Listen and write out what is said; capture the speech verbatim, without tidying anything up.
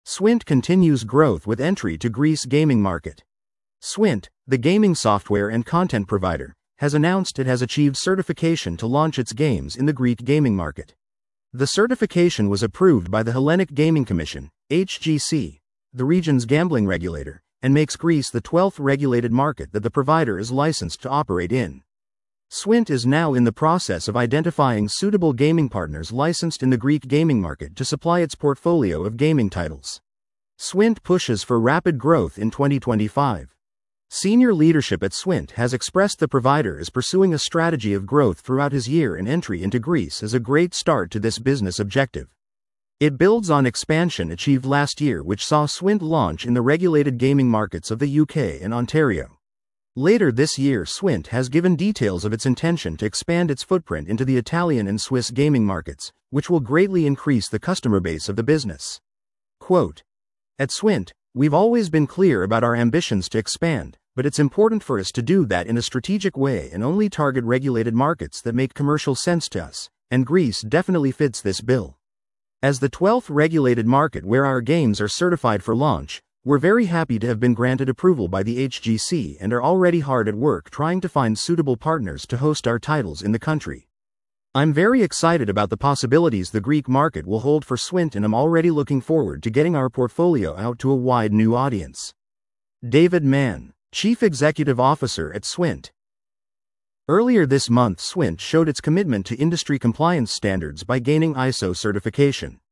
Swint continues growth with entry to Greece gaming market. Swint, the gaming software and content provider, has announced it has achieved certification to launch its games in the Greek gaming market. The certification was approved by the Hellenic Gaming Commission, H G C, the region's gambling regulator, and makes Greece the twelfth regulated market that the provider is licensed to operate in. Swint is now in the process of identifying suitable gaming partners licensed in the Greek gaming market to supply its portfolio of gaming titles. Swint pushes for rapid growth in twenty twenty-five. Senior leadership at Swint has expressed the provider is pursuing a strategy of growth throughout his year, and entry into Greece is a great start to this business objective. It builds on expansion achieved last year, which saw Swint launch in the regulated gaming markets of the U K and Ontario. Later this year, Swint has given details of its intention to expand its footprint into the Italian and Swiss gaming markets, which will greatly increase the customer base of the business. Quote, "At Swint, we've always been clear about our ambitions to expand, but it's important for us to do that in a strategic way and only target regulated markets that make commercial sense to us, and Greece definitely fits this bill. As the twelfth regulated market where our games are certified for launch, we're very happy to have been granted approval by the H G C and are already hard at work trying to find suitable partners to host our titles in the country. I'm very excited about the possibilities the Greek market will hold for Swint, and I'm already looking forward to getting our portfolio out to a wide new audience." David Mann, Chief Executive Officer at Swint. Earlier this month, Swint showed its commitment to industry compliance standards by gaining I S O certification.